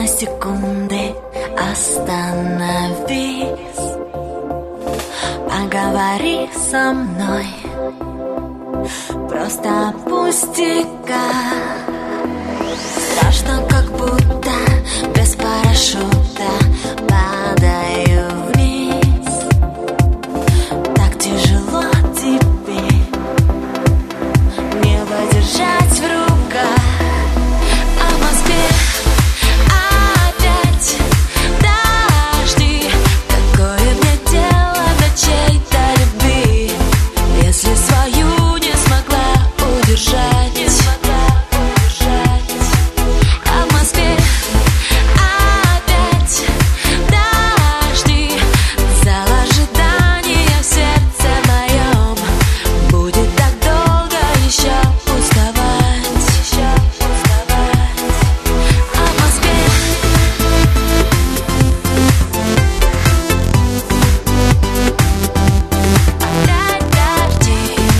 словно секунды остановись. Поговори со мной, просто опусти-ка. Страшно, как будто без парашюта падаю вниз. Так тяжело тебе не подержать в руках. А в Москве опять дожди. Какое мне дело до чьей-то любви, если свою не смогла удержать? А в Москве опять дожди. Зал ожидания в сердце моем будет так долго еще уставать. А в Москве опять дожди.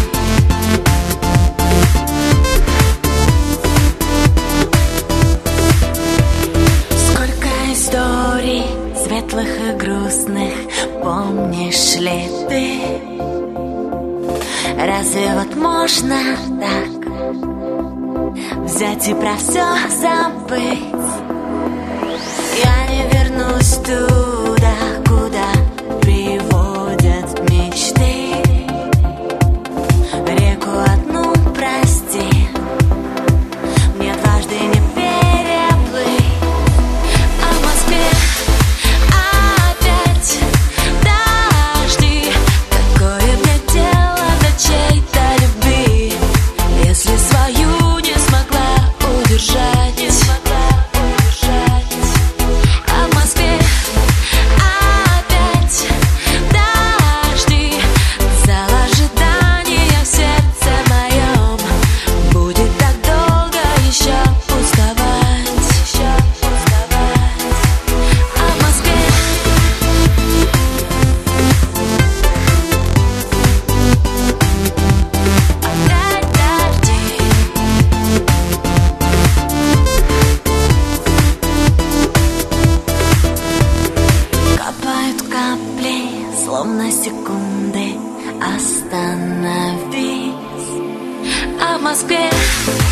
Сколько историй светлых и грустных помнишь ли ты? Разве вот можно так взять и про все забыть? Я не вернусь туда, куда приводят мечты. Реку одну прости, мне дважды не переплыть. А в Москве опять дожди. Какое мне дело до чьей-то любви, если свою не смогла удержать? А в Москве опять дожди. Зал ожидания в сердце моем будет так долго еще уставать. А в Москве опять дожди. Капают капли, словно секунды остановись. А в Москве